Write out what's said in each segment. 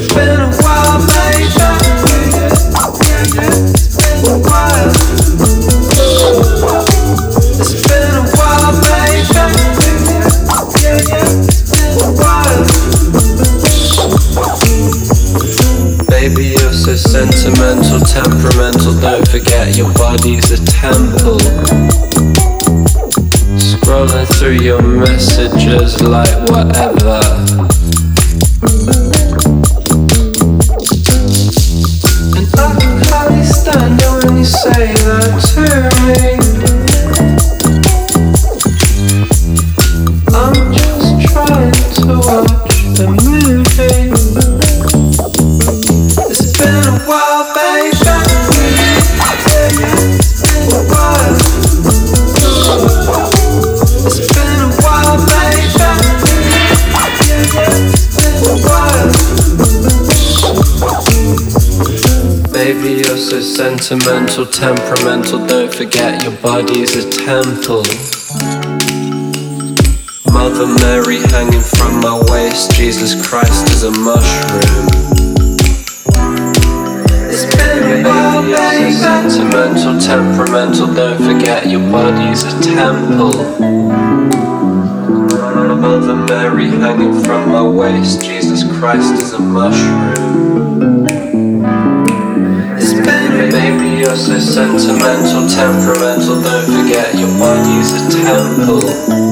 been a while, baby. It's been a while. It's been a while, baby. It's been a while. Baby, you're so sentimental, temperamental. Don't forget your body's a temple. Scrolling through your messages like whatever. And I can hardly stand it when you say that to me. I'm just trying to watch a movie. It's been a while, baby. It's been a while. It's been a while, baby. It's been a while. Baby, you're so sentimental, temperamental. Don't forget your body's a temple. Mother Mary hanging from my waist. Jesus Christ is a mushroom. It's been a while, baby. You're so sentimental, temperamental. Don't forget your body's a temple. Mother Mary hanging from my waist. Jesus Christ is a mushroom. It's been, baby, you're so sentimental, temperamental. Don't forget your body's a temple.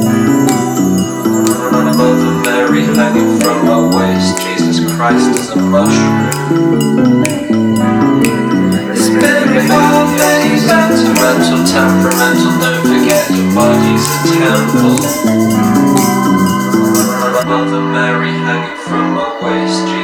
Mother Mary hanging from my waist. Jesus Christ is a mushroom. It's been a while, baby. Sentimental, temperamental. Don't forget your body's a temple. Mother Mary hanging from my waist.